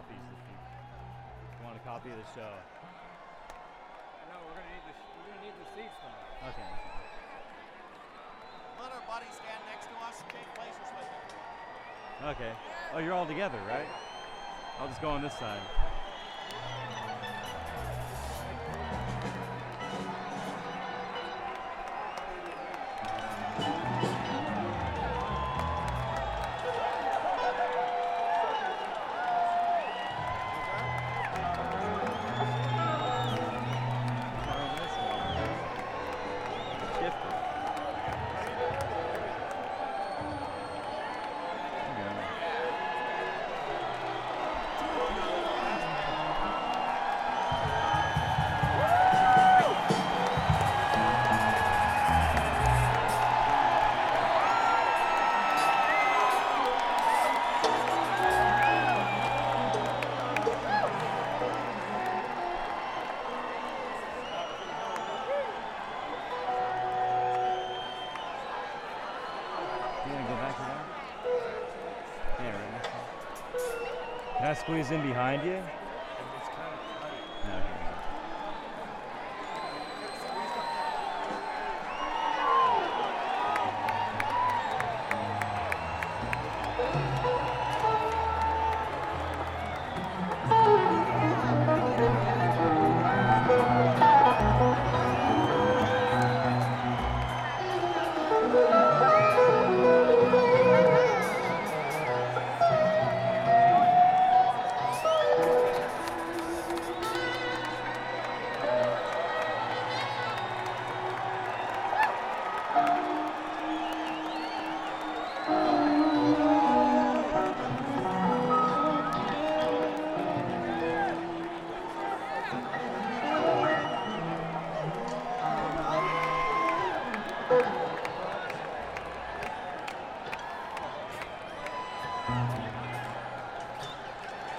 copies if you want a copy of the show. No, we're gonna need the seats though. Okay. Let our buddy stand next to us, take places with him. Okay. Oh, you're all together, right? I'll just go on this side. Can I squeeze in behind you?